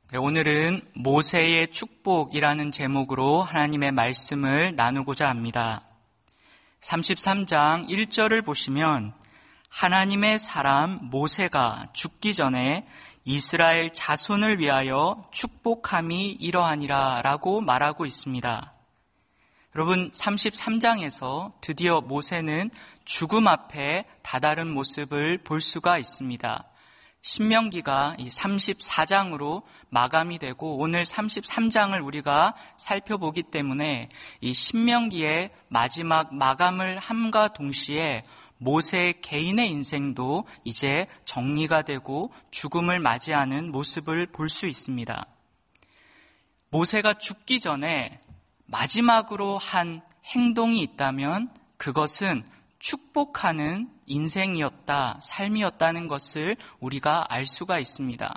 오늘은 모세의 축복이라는 제목으로 하나님의 말씀을 나누고자 합니다. 33장 1절을 보시면 하나님의 사람 모세가 죽기 전에 이스라엘 자손을 위하여 축복함이 이러하니라 라고 말하고 있습니다. 여러분, 33장에서 드디어 모세는 죽음 앞에 다다른 모습을 볼 수가 있습니다. 신명기가 이 34장으로 마감이 되고 오늘 33장을 우리가 살펴보기 때문에 이 신명기의 마지막 마감을 함과 동시에 모세 개인의 인생도 이제 정리가 되고 죽음을 맞이하는 모습을 볼 수 있습니다. 모세가 죽기 전에 마지막으로 한 행동이 있다면 그것은 축복하는 인생이었다, 삶이었다는 것을 우리가 알 수가 있습니다.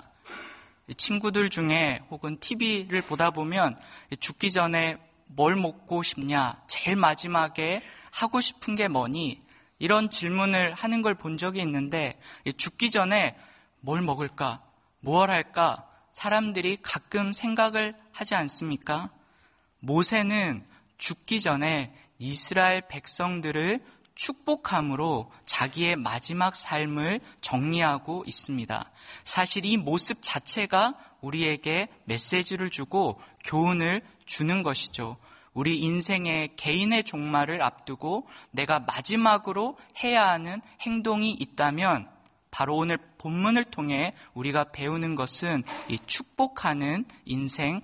친구들 중에 혹은 TV를 보다 보면 죽기 전에 뭘 먹고 싶냐, 제일 마지막에 하고 싶은 게 뭐니? 이런 질문을 하는 걸 본 적이 있는데 죽기 전에 뭘 먹을까, 무엇 할까 사람들이 가끔 생각을 하지 않습니까? 모세는 죽기 전에 이스라엘 백성들을 축복함으로 자기의 마지막 삶을 정리하고 있습니다. 사실 이 모습 자체가 우리에게 메시지를 주고 교훈을 주는 것이죠. 우리 인생의 개인의 종말을 앞두고 내가 마지막으로 해야 하는 행동이 있다면 바로 오늘 본문을 통해 우리가 배우는 것은 이 축복하는 인생,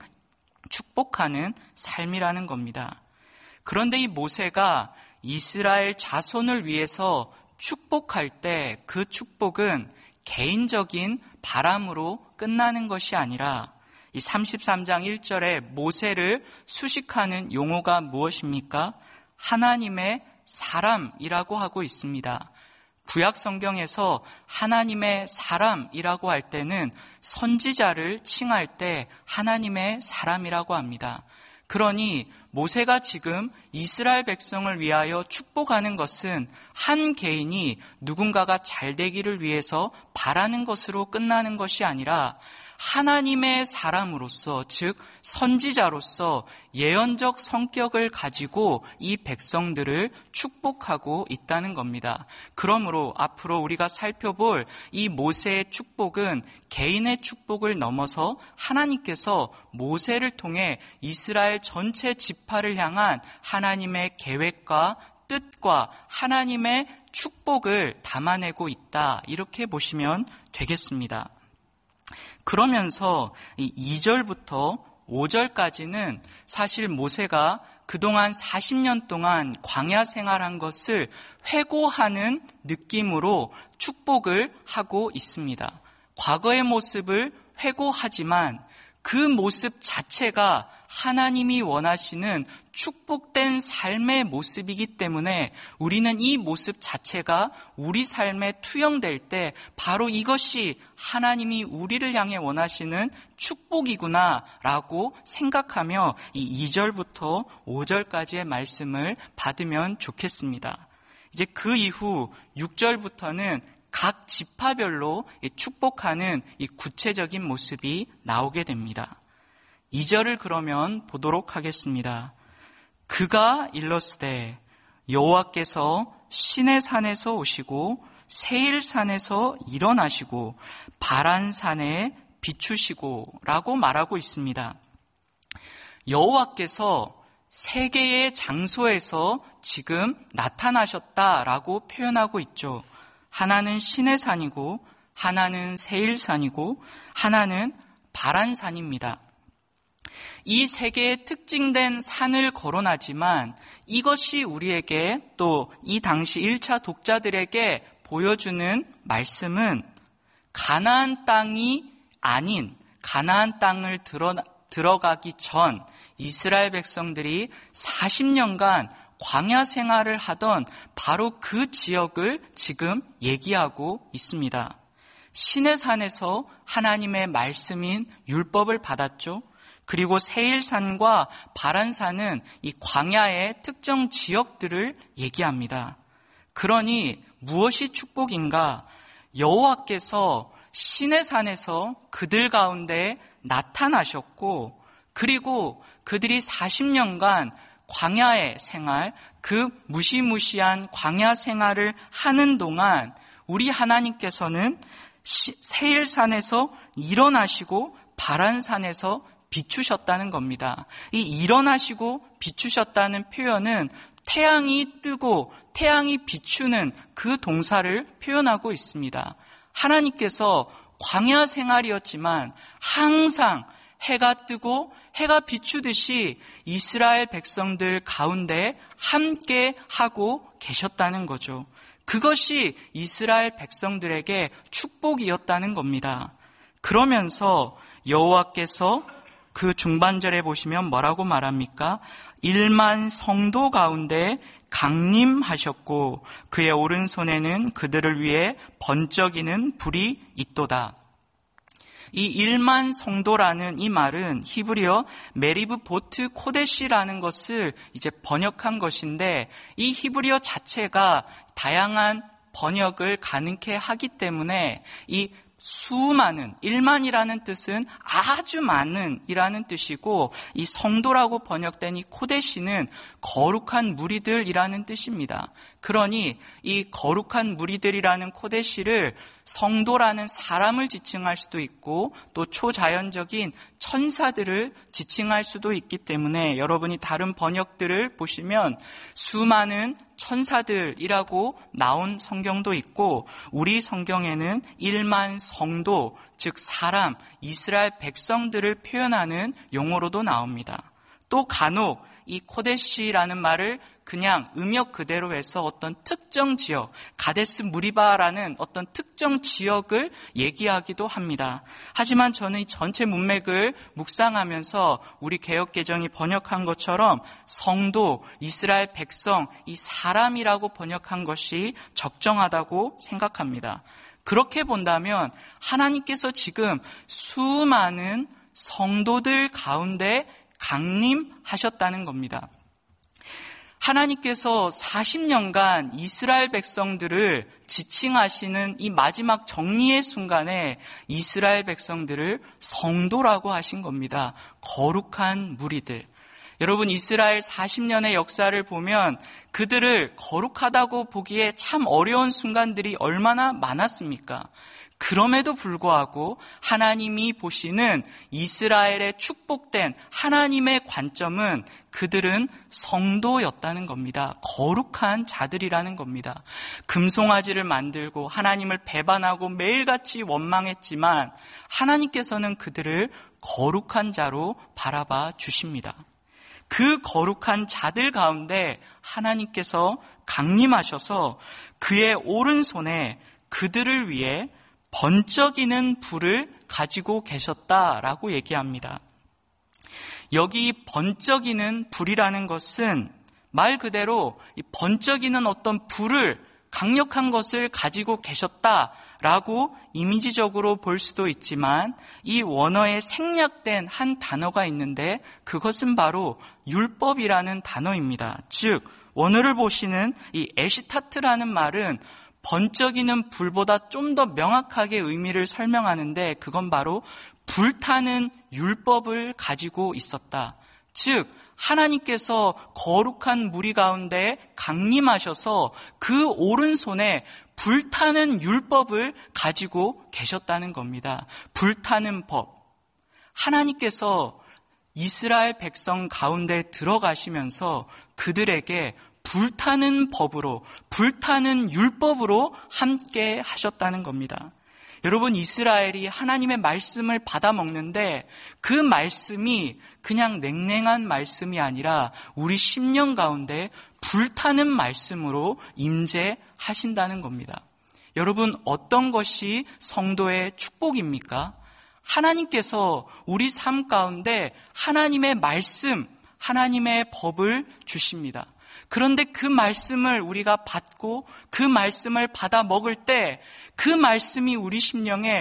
축복하는 삶이라는 겁니다. 그런데 이 모세가 이스라엘 자손을 위해서 축복할 때 그 축복은 개인적인 바람으로 끝나는 것이 아니라 이 33장 1절에 모세를 수식하는 용어가 무엇입니까? 하나님의 사람이라고 하고 있습니다. 구약 성경에서 하나님의 사람이라고 할 때는 선지자를 칭할 때 하나님의 사람이라고 합니다. 그러니 모세가 지금 이스라엘 백성을 위하여 축복하는 것은 한 개인이 누군가가 잘 되기를 위해서 바라는 것으로 끝나는 것이 아니라 하나님의 사람으로서, 즉 선지자로서 예언적 성격을 가지고 이 백성들을 축복하고 있다는 겁니다. 그러므로 앞으로 우리가 살펴볼 이 모세의 축복은 개인의 축복을 넘어서 하나님께서 모세를 통해 이스라엘 전체 지파를 향한 하나님의 계획과 뜻과 하나님의 축복을 담아내고 있다, 이렇게 보시면 되겠습니다. 그러면서 이 2절부터 5절까지는 사실 모세가 그동안 40년 동안 광야 생활한 것을 회고하는 느낌으로 축복을 하고 있습니다. 과거의 모습을 회고하지만 그 모습 자체가 하나님이 원하시는 축복된 삶의 모습이기 때문에 우리는 이 모습 자체가 우리 삶에 투영될 때 바로 이것이 하나님이 우리를 향해 원하시는 축복이구나라고 생각하며 이 2절부터 5절까지의 말씀을 받으면 좋겠습니다. 이제 그 이후 6절부터는 각 지파별로 축복하는 이 구체적인 모습이 나오게 됩니다. 2절을 그러면 보도록 하겠습니다. 그가 일렀으되 여호와께서 시내산에서 오시고 세일산에서 일어나시고 바란산에 비추시고 라고 말하고 있습니다. 여호와께서 세 개의 장소에서 지금 나타나셨다라고 표현하고 있죠. 하나는 시내산이고 하나는 세일산이고 하나는 바란산입니다. 이 세 개의 특징된 산을 거론하지만 이것이 우리에게 또 이 당시 1차 독자들에게 보여주는 말씀은 가나안 땅이 아닌 가나안 땅을 들어가기 전 이스라엘 백성들이 40년간 광야 생활을 하던 바로 그 지역을 지금 얘기하고 있습니다. 시내산에서 하나님의 말씀인 율법을 받았죠. 그리고 세일산과 바란산은 이 광야의 특정 지역들을 얘기합니다. 그러니 무엇이 축복인가? 여호와께서 시내산에서 그들 가운데 나타나셨고, 그리고 그들이 40년간 광야의 생활, 그 무시무시한 광야 생활을 하는 동안 우리 하나님께서는 세일산에서 일어나시고 바란산에서 비추셨다는 겁니다. 이 일어나시고 비추셨다는 표현은 태양이 뜨고 태양이 비추는 그 동사를 표현하고 있습니다. 하나님께서 광야 생활이었지만 항상 해가 뜨고 해가 비추듯이 이스라엘 백성들 가운데 함께 하고 계셨다는 거죠. 그것이 이스라엘 백성들에게 축복이었다는 겁니다. 그러면서 여호와께서 그 중반절에 보시면 뭐라고 말합니까? 1만 성도 가운데 강림하셨고 그의 오른손에는 그들을 위해 번쩍이는 불이 있도다. 이 1만 성도라는 이 말은 히브리어 메리브 보트 코데시라는 것을 이제 번역한 것인데, 이 히브리어 자체가 다양한 번역을 가능케 하기 때문에 이 수많은, 1만이라는 뜻은 아주 많은 이라는 뜻이고, 이 성도라고 번역된 이 코데시는 거룩한 무리들이라는 뜻입니다. 그러니 이 거룩한 무리들이라는 코데시를 성도라는 사람을 지칭할 수도 있고 또 초자연적인 천사들을 지칭할 수도 있기 때문에 여러분이 다른 번역들을 보시면 수많은 천사들이라고 나온 성경도 있고, 우리 성경에는 1만 성도, 즉 사람, 이스라엘 백성들을 표현하는 용어로도 나옵니다. 또 간혹 이 코데시라는 말을 그냥 음역 그대로 해서 어떤 특정 지역, 가데스 무리바라는 어떤 특정 지역을 얘기하기도 합니다. 하지만 저는 이 전체 문맥을 묵상하면서 우리 개역개정이 번역한 것처럼 성도, 이스라엘 백성, 이 사람이라고 번역한 것이 적정하다고 생각합니다. 그렇게 본다면 하나님께서 지금 수많은 성도들 가운데 강림하셨다는 겁니다. 하나님께서 40년간 이스라엘 백성들을 지칭하시는 이 마지막 정리의 순간에 이스라엘 백성들을 성도라고 하신 겁니다. 거룩한 무리들. 여러분, 이스라엘 40년의 역사를 보면 그들을 거룩하다고 보기에 참 어려운 순간들이 얼마나 많았습니까? 그럼에도 불구하고 하나님이 보시는 이스라엘의 축복된 하나님의 관점은 그들은 성도였다는 겁니다. 거룩한 자들이라는 겁니다. 금송아지를 만들고 하나님을 배반하고 매일같이 원망했지만 하나님께서는 그들을 거룩한 자로 바라봐 주십니다. 그 거룩한 자들 가운데 하나님께서 강림하셔서 그의 오른손에 그들을 위해 번쩍이는 불을 가지고 계셨다라고 얘기합니다. 여기 번쩍이는 불이라는 것은 말 그대로 이 번쩍이는 어떤 불을, 강력한 것을 가지고 계셨다라고 이미지적으로 볼 수도 있지만 이 원어에 생략된 한 단어가 있는데 그것은 바로 율법이라는 단어입니다. 즉 원어를 보시는 이 에시타트라는 말은 번쩍이는 불보다 좀 더 명확하게 의미를 설명하는데 그건 바로 불타는 율법을 가지고 있었다. 즉 하나님께서 거룩한 무리 가운데 강림하셔서 그 오른손에 불타는 율법을 가지고 계셨다는 겁니다. 불타는 법. 하나님께서 이스라엘 백성 가운데 들어가시면서 그들에게 불타는 법으로, 불타는 율법으로 함께 하셨다는 겁니다. 여러분, 이스라엘이 하나님의 말씀을 받아 먹는데 그 말씀이 그냥 냉랭한 말씀이 아니라 우리 심령 가운데 불타는 말씀으로 임재하신다는 겁니다. 여러분, 어떤 것이 성도의 축복입니까? 하나님께서 우리 삶 가운데 하나님의 말씀, 하나님의 법을 주십니다. 그런데 그 말씀을 우리가 받고 그 말씀을 받아 먹을 때 그 말씀이 우리 심령에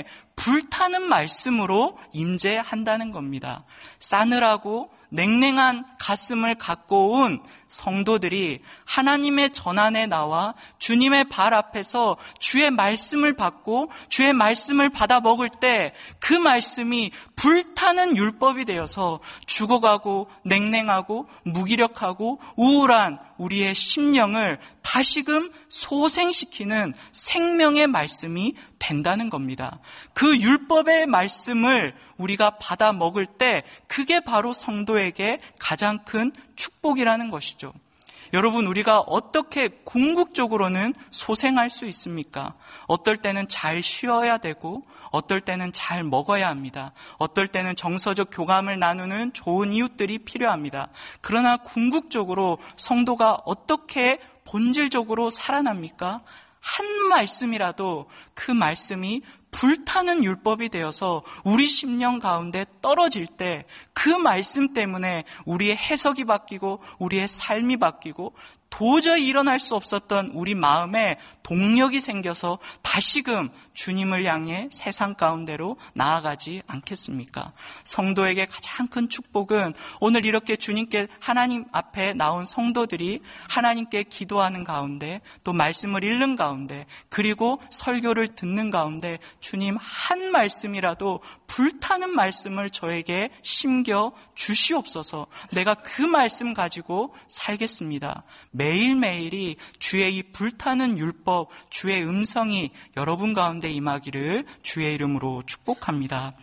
불타는 말씀으로 임재한다는 겁니다. 싸늘하고 냉랭한 가슴을 갖고 온 성도들이 하나님의 전안에 나와 주님의 발 앞에서 주의 말씀을 받고 주의 말씀을 받아 먹을 때 그 말씀이 불타는 율법이 되어서 죽어가고 냉랭하고 무기력하고 우울한 우리의 심령을 다시금 소생시키는 생명의 말씀이 된다는 겁니다. 그 율법의 말씀을 우리가 받아 먹을 때 그게 바로 성도에게 가장 큰 축복이라는 것이죠. 여러분, 우리가 어떻게 궁극적으로는 소생할 수 있습니까? 어떨 때는 잘 쉬어야 되고 어떨 때는 잘 먹어야 합니다. 어떨 때는 정서적 교감을 나누는 좋은 이웃들이 필요합니다. 그러나 궁극적으로 성도가 어떻게 본질적으로 살아납니까? 한 말씀이라도 그 말씀이 불타는 율법이 되어서 우리 심령 가운데 떨어질 때 그 말씀 때문에 우리의 해석이 바뀌고 우리의 삶이 바뀌고 도저히 일어날 수 없었던 우리 마음에 동력이 생겨서 다시금 주님을 향해 세상 가운데로 나아가지 않겠습니까? 성도에게 가장 큰 축복은 오늘 이렇게 주님께 하나님 앞에 나온 성도들이 하나님께 기도하는 가운데 또 말씀을 읽는 가운데 그리고 설교를 듣는 가운데 주님 한 말씀이라도 불타는 말씀을 저에게 심겨 주시옵소서. 내가 그 말씀 가지고 살겠습니다. 매일매일이 주의 이 불타는 율법, 주의 음성이 여러분 가운데 임하기를 주의 이름으로 축복합니다.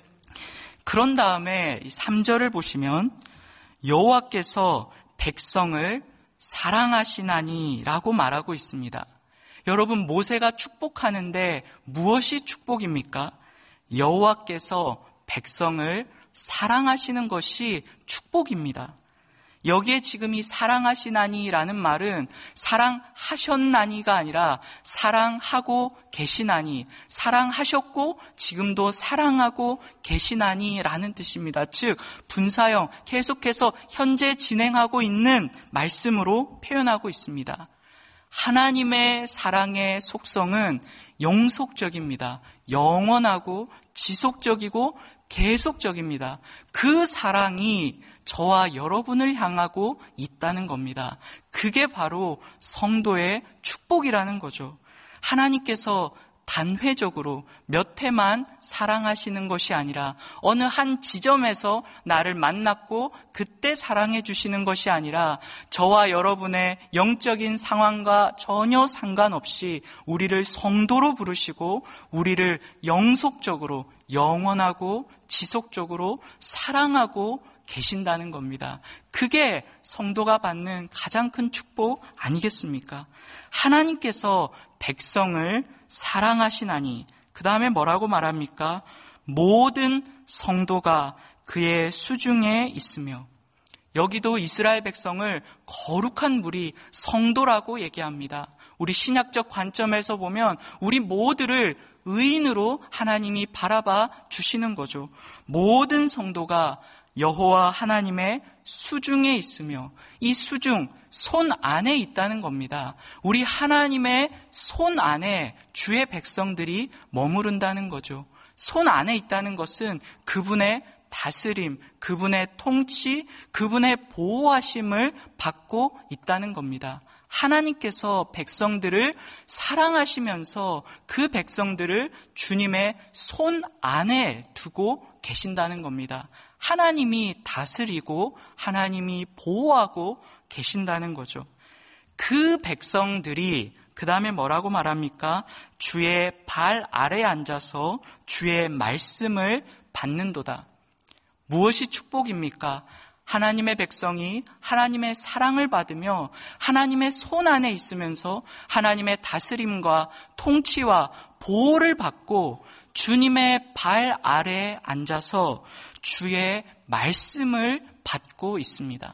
그런 다음에 3절을 보시면 여호와께서 백성을 사랑하시나니 라고 말하고 있습니다. 여러분, 모세가 축복하는데 무엇이 축복입니까? 여호와께서 백성을 사랑하시는 것이 축복입니다. 여기에 지금 이 사랑하시나니라는 말은 사랑하셨나니가 아니라 사랑하고 계시나니, 사랑하셨고 지금도 사랑하고 계시나니라는 뜻입니다. 즉 분사형, 계속해서 현재 진행하고 있는 말씀으로 표현하고 있습니다. 하나님의 사랑의 속성은 영속적입니다. 영원하고 지속적이고 계속적입니다. 그 사랑이 저와 여러분을 향하고 있다는 겁니다. 그게 바로 성도의 축복이라는 거죠. 하나님께서 단회적으로 몇 해만 사랑하시는 것이 아니라 어느 한 지점에서 나를 만났고 그때 사랑해 주시는 것이 아니라 저와 여러분의 영적인 상황과 전혀 상관없이 우리를 성도로 부르시고 우리를 영속적으로 영원하고 지속적으로 사랑하고 계신다는 겁니다. 그게 성도가 받는 가장 큰 축복 아니겠습니까? 하나님께서 백성을 사랑하시나니, 그 다음에 뭐라고 말합니까? 모든 성도가 그의 수중에 있으며, 여기도 이스라엘 백성을 거룩한 무리, 성도라고 얘기합니다. 우리 신약적 관점에서 보면 우리 모두를 의인으로 하나님이 바라봐 주시는 거죠. 모든 성도가 여호와 하나님의 수중에 있으며, 이 수중, 손 안에 있다는 겁니다. 우리 하나님의 손 안에 주의 백성들이 머무른다는 거죠. 손 안에 있다는 것은 그분의 다스림, 그분의 통치, 그분의 보호하심을 받고 있다는 겁니다. 하나님께서 백성들을 사랑하시면서 그 백성들을 주님의 손 안에 두고 계신다는 겁니다. 하나님이 다스리고 하나님이 보호하고 계신다는 거죠. 그 백성들이 그 다음에 뭐라고 말합니까? 주의 발 아래에 앉아서 주의 말씀을 받는도다. 무엇이 축복입니까? 하나님의 백성이 하나님의 사랑을 받으며 하나님의 손 안에 있으면서 하나님의 다스림과 통치와 보호를 받고 주님의 발 아래에 앉아서 주의 말씀을 받고 있습니다.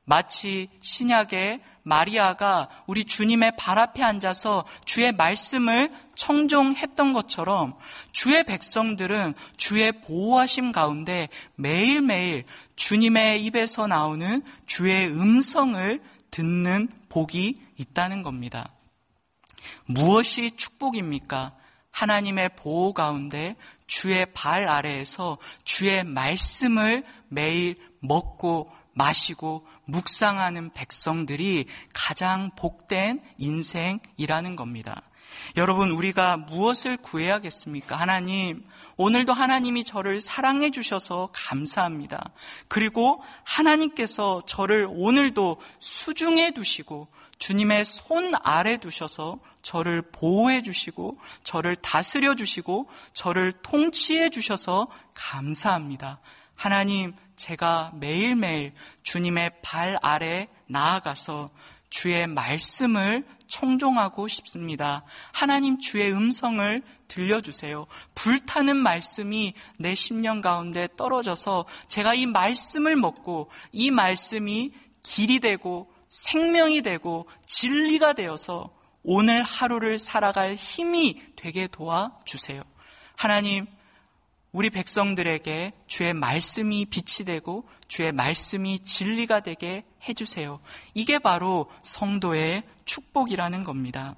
마치 신약의 마리아가 우리 주님의 발 앞에 앉아서 주의 말씀을 청종했던 것처럼 주의 백성들은 주의 보호하심 가운데 매일매일 주님의 입에서 나오는 주의 음성을 듣는 복이 있다는 겁니다. 무엇이 축복입니까? 하나님의 보호 가운데 주의 발 아래에서 주의 말씀을 매일 먹고 마시고 묵상하는 백성들이 가장 복된 인생이라는 겁니다. 여러분, 우리가 무엇을 구해야겠습니까? 하나님, 오늘도 하나님이 저를 사랑해 주셔서 감사합니다. 그리고 하나님께서 저를 오늘도 수중에 두시고 주님의 손 아래 두셔서 저를 보호해 주시고 저를 다스려 주시고 저를 통치해 주셔서 감사합니다. 하나님, 제가 매일매일 주님의 발 아래 나아가서 주의 말씀을 청종하고 싶습니다. 하나님, 주의 음성을 들려주세요. 불타는 말씀이 내 심령 가운데 떨어져서 제가 이 말씀을 먹고 이 말씀이 길이 되고 생명이 되고 진리가 되어서 오늘 하루를 살아갈 힘이 되게 도와주세요. 하나님, 우리 백성들에게 주의 말씀이 빛이 되고 주의 말씀이 진리가 되게 해주세요. 이게 바로 성도의 축복이라는 겁니다.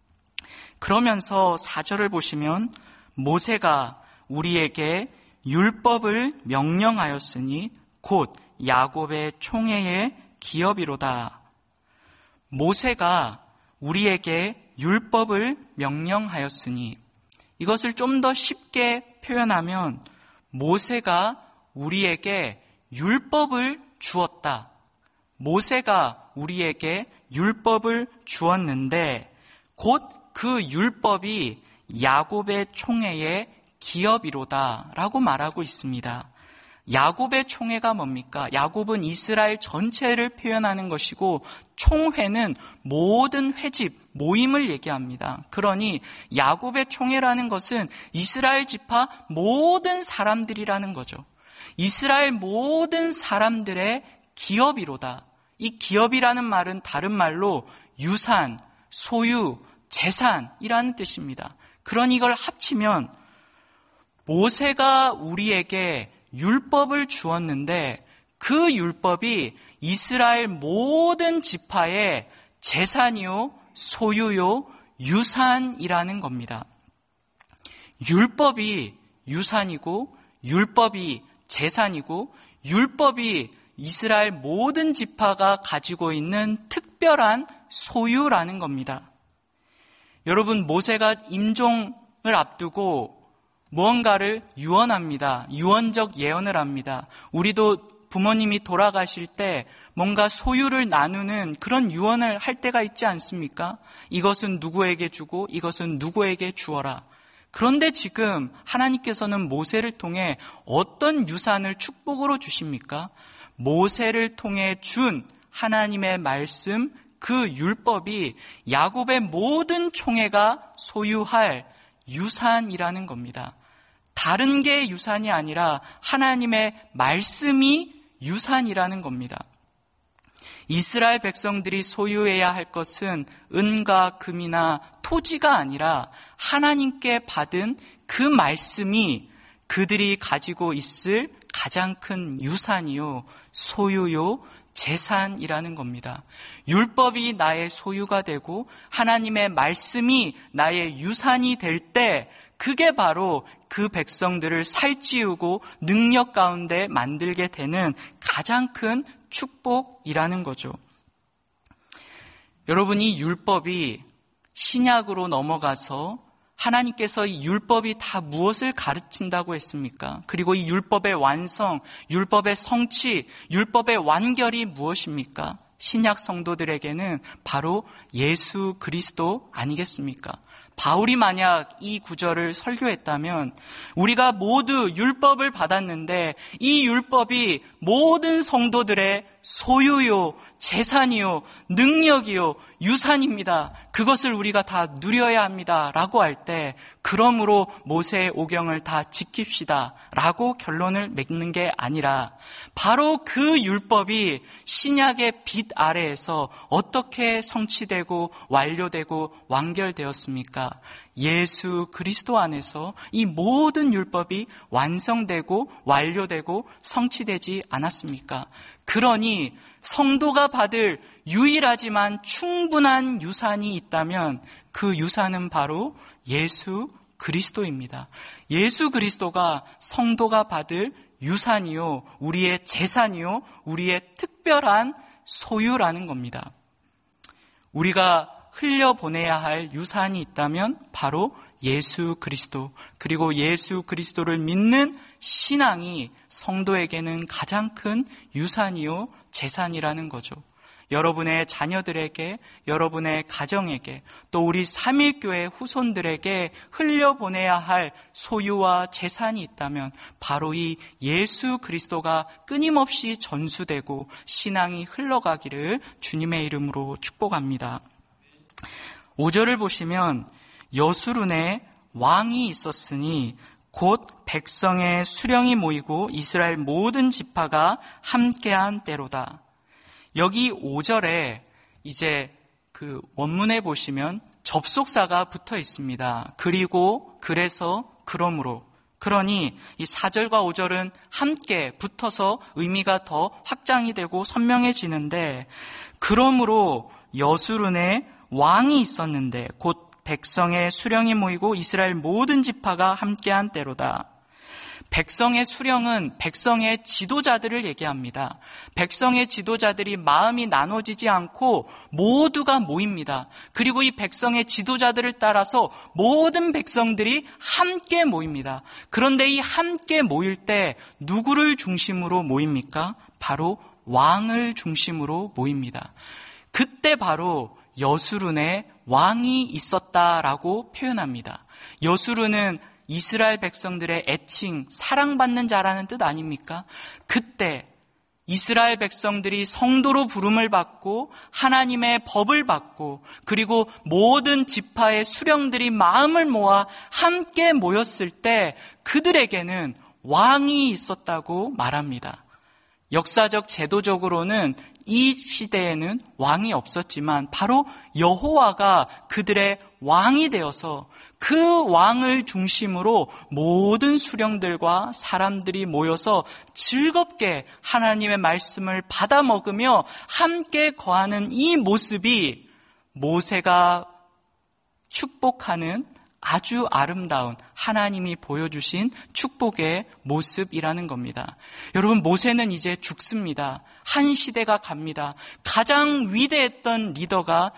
그러면서 4절을 보시면 모세가 우리에게 율법을 명령하였으니 곧 야곱의 총회의 기업이로다. 모세가 우리에게 율법을 명령하였으니, 이것을 좀 더 쉽게 표현하면 모세가 우리에게 율법을 주었다. 모세가 우리에게 율법을 주었는데 곧 그 율법이 야곱의 총회의 기업이로다 라고 말하고 있습니다. 야곱의 총회가 뭡니까? 야곱은 이스라엘 전체를 표현하는 것이고 총회는 모든 회집, 모임을 얘기합니다. 그러니 야곱의 총회라는 것은 이스라엘 지파 모든 사람들이라는 거죠. 이스라엘 모든 사람들의 기업이로다. 이 기업이라는 말은 다른 말로 유산, 소유, 재산이라는 뜻입니다. 그러니 이걸 합치면 모세가 우리에게 율법을 주었는데 그 율법이 이스라엘 모든 지파의 재산이요, 소유요, 유산이라는 겁니다. 율법이 유산이고 율법이 재산이고 율법이 이스라엘 모든 지파가 가지고 있는 특별한 소유라는 겁니다. 여러분, 모세가 임종을 앞두고 무언가를 유언합니다. 유언적 예언을 합니다. 우리도 부모님이 돌아가실 때 뭔가 소유를 나누는 그런 유언을 할 때가 있지 않습니까? 이것은 누구에게 주고 이것은 누구에게 주어라. 그런데 지금 하나님께서는 모세를 통해 어떤 유산을 축복으로 주십니까? 모세를 통해 준 하나님의 말씀, 그 율법이 야곱의 모든 총회가 소유할 유산이라는 겁니다. 다른 게 유산이 아니라 하나님의 말씀이 유산이라는 겁니다. 이스라엘 백성들이 소유해야 할 것은 은과 금이나 토지가 아니라 하나님께 받은 그 말씀이 그들이 가지고 있을 가장 큰 유산이요, 소유요, 재산이라는 겁니다. 율법이 나의 소유가 되고 하나님의 말씀이 나의 유산이 될 때 그게 바로 그 백성들을 살찌우고 능력 가운데 만들게 되는 가장 큰 축복이라는 거죠. 여러분, 이 율법이 신약으로 넘어가서 하나님께서 이 율법이 다 무엇을 가르친다고 했습니까? 그리고 이 율법의 완성, 율법의 성취, 율법의 완결이 무엇입니까? 신약 성도들에게는 바로 예수 그리스도 아니겠습니까? 바울이 만약 이 구절을 설교했다면 우리가 모두 율법을 받았는데 이 율법이 모든 성도들의 소유요, 재산이요, 능력이요, 유산입니다. 그것을 우리가 다 누려야 합니다. 라고 할 때 그러므로 모세의 오경을 다 지킵시다. 라고 결론을 맺는 게 아니라 바로 그 율법이 신약의 빛 아래에서 어떻게 성취되고 완료되고 완결되었습니까? 예수 그리스도 안에서 이 모든 율법이 완성되고 완료되고 성취되지 않았습니까? 그러니 성도가 받을 유일하지만 충분한 유산이 있다면 그 유산은 바로 예수 그리스도입니다. 예수 그리스도가 성도가 받을 유산이요, 우리의 재산이요, 우리의 특별한 소유라는 겁니다. 우리가 흘려보내야 할 유산이 있다면 바로 예수 그리스도, 그리고 예수 그리스도를 믿는 신앙이 성도에게는 가장 큰 유산이요, 재산이라는 거죠. 여러분의 자녀들에게, 여러분의 가정에게, 또 우리 삼일교회 후손들에게 흘려보내야 할 소유와 재산이 있다면 바로 이 예수 그리스도가 끊임없이 전수되고 신앙이 흘러가기를 주님의 이름으로 축복합니다. 5절을 보시면 여수룬에 왕이 있었으니 곧 백성의 수령이 모이고 이스라엘 모든 지파가 함께한 때로다. 여기 5절에 이제 그 원문에 보시면 접속사가 붙어 있습니다. 그리고, 그래서, 그러므로. 그러니 이 4절과 5절은 함께 붙어서 의미가 더 확장이 되고 선명해지는데, 그러므로 여수룬에 왕이 있었는데 곧 백성의 수령이 모이고 이스라엘 모든 지파가 함께한 때로다. 백성의 수령은 백성의 지도자들을 얘기합니다. 백성의 지도자들이 마음이 나눠지지 않고 모두가 모입니다. 그리고 이 백성의 지도자들을 따라서 모든 백성들이 함께 모입니다. 그런데 이 함께 모일 때 누구를 중심으로 모입니까? 바로 왕을 중심으로 모입니다. 그때 바로 여수룬에 왕이 있었다라고 표현합니다. 여수룬은 이스라엘 백성들의 애칭, 사랑받는 자라는 뜻 아닙니까? 그때 이스라엘 백성들이 성도로 부름을 받고 하나님의 법을 받고 그리고 모든 지파의 수령들이 마음을 모아 함께 모였을 때 그들에게는 왕이 있었다고 말합니다. 역사적 제도적으로는 이 시대에는 왕이 없었지만 바로 여호와가 그들의 왕이 되어서 그 왕을 중심으로 모든 수령들과 사람들이 모여서 즐겁게 하나님의 말씀을 받아 먹으며 함께 거하는 이 모습이 모세가 축복하는 아주 아름다운 하나님이 보여주신 축복의 모습이라는 겁니다. 여러분, 모세는 이제 죽습니다. 한 시대가 갑니다. 가장 위대했던 리더가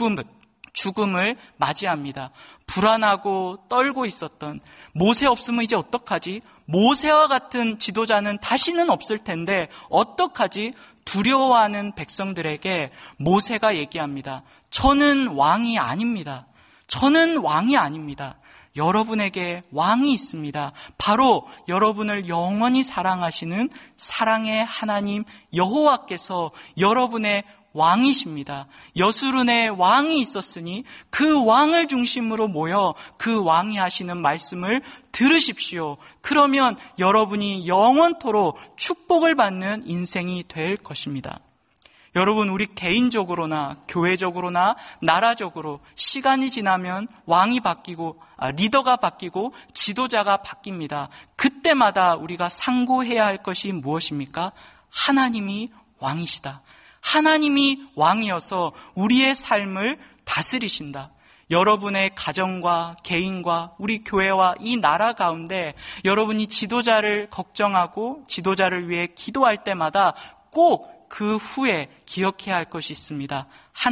죽음을 맞이합니다. 불안하고 떨고 있었던 모세 없으면 이제 어떡하지? 모세와 같은 지도자는 다시는 없을 텐데 어떡하지? 두려워하는 백성들에게 모세가 얘기합니다. 저는 왕이 아닙니다. 저는 왕이 아닙니다. 여러분에게 왕이 있습니다. 바로 여러분을 영원히 사랑하시는 사랑의 하나님 여호와께서 여러분의 왕이십니다. 여수룬에 왕이 있었으니 그 왕을 중심으로 모여 그 왕이 하시는 말씀을 들으십시오. 그러면 여러분이 영원토록 축복을 받는 인생이 될 것입니다. 여러분, 우리 개인적으로나 교회적으로나 나라적으로 시간이 지나면 왕이 바뀌고 리더가 바뀌고 지도자가 바뀝니다. 그때마다 우리가 상고해야 할 것이 무엇입니까? 하나님이 왕이시다. 하나님이 왕이어서 우리의 삶을 다스리신다. 여러분의 가정과 개인과 우리 교회와 이 나라 가운데 여러분이 지도자를 걱정하고 지도자를 위해 기도할 때마다 꼭 그 후에 기억해야 할 것이 있습니다.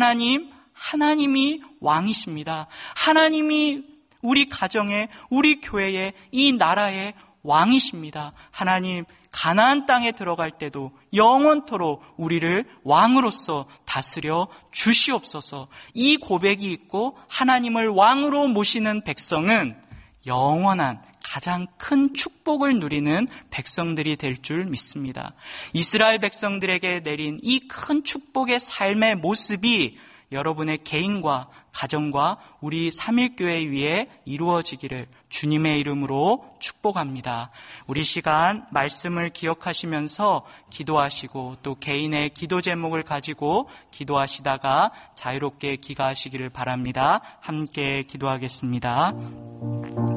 하나님이 왕이십니다. 하나님이 우리 가정에, 우리 교회에, 이 나라의 왕이십니다. 하나님, 가나안 땅에 들어갈 때도 영원토록 우리를 왕으로서 다스려 주시옵소서. 이 고백이 있고 하나님을 왕으로 모시는 백성은 영원한 가장 큰 축복을 누리는 백성들이 될 줄 믿습니다. 이스라엘 백성들에게 내린 이 큰 축복의 삶의 모습이 여러분의 개인과 가정과 우리 삼일교회 위에 이루어지기를 주님의 이름으로 축복합니다. 우리 시간 말씀을 기억하시면서 기도하시고 또 개인의 기도 제목을 가지고 기도하시다가 자유롭게 귀가하시기를 바랍니다. 함께 기도하겠습니다.